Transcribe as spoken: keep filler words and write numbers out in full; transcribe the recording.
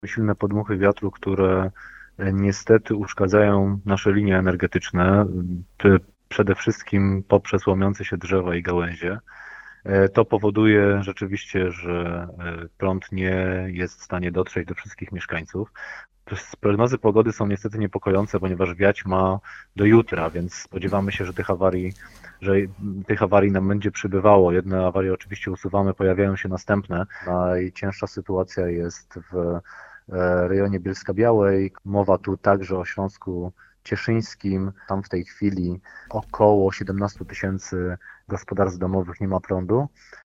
silne podmuchy wiatru, które e, niestety uszkadzają nasze linie energetyczne, p- przede wszystkim poprzez łamiące się drzewa i gałęzie. E, To powoduje rzeczywiście, że e, prąd nie jest w stanie dotrzeć do wszystkich mieszkańców. Prognozy pogody są niestety niepokojące, ponieważ wiać ma do jutra, więc spodziewamy się, że tych awarii, że tych awarii nam będzie przybywało. Jedne awarie oczywiście usuwamy, pojawiają się następne. Najcięższa sytuacja jest w e, rejonie Bielska-Białej. Mowa tu także o Śląsku Cieszyńskim. Tam w tej chwili około siedemnaście tysięcy gospodarstw domowych nie ma prądu.